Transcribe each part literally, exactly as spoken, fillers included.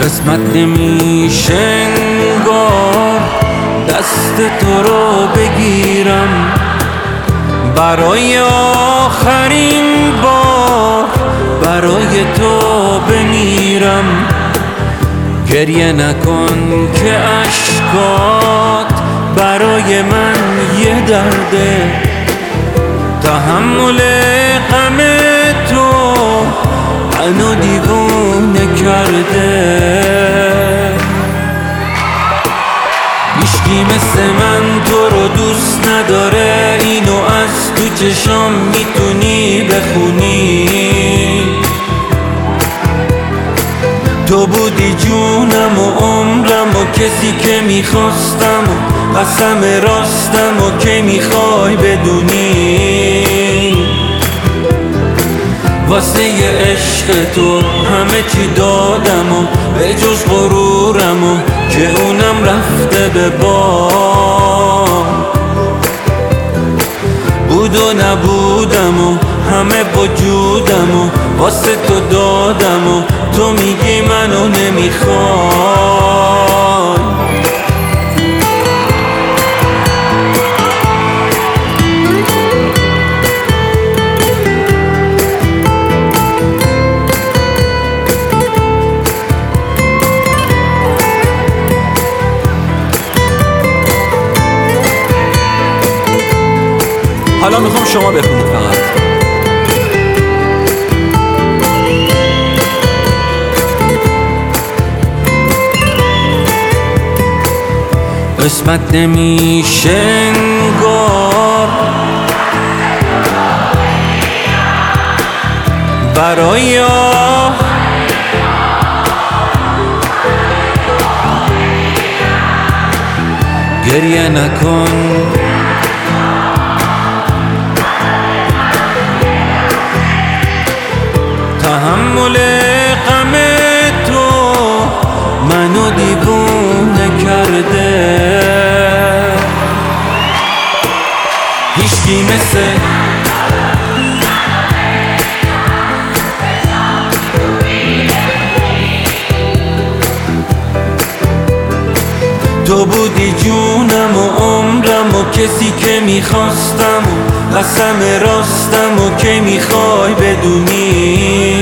قسمت نمیشه انگار دست تو رو بگیرم، برای آخرین بار برای تو بمیرم. گریه نکن که اشکات برای من یه درده، تحمل غم تو منو دیوونه کرده. هیچکی مثل من تو رو دوست نداره، اینو از تو چشام میتونی بخونی. تو بودی جونم و عمرم و کسی که میخواستم و قسم راستم و که میخوای بدونی. واسه یه عشق تو همه چی دادم و به جز غرورم و که اونم رفته به باد. بود و نبودم و همه وجودم و واسه تو دادم و تو میگی منو نمیخوای. حالا میخوام شما بخونید فقط. قسمت نمیشه انگار برای گریه نکن تحمل غم تو منو دیوونه کرده. هیچکی مثل تو بودی جونم و عمرم و کسی که میخواستم و قسم راستم و که میخوای بدونی.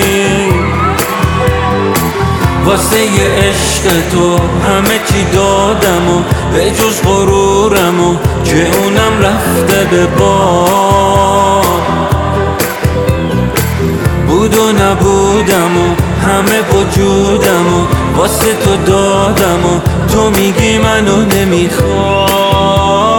واسه یه عشق تو همه چی دادم و به جز غرورم و که اونم رفته به باد. بود و نبودم و همه وجودم و واسه تو دادم و تو میگی منو نمیخوای.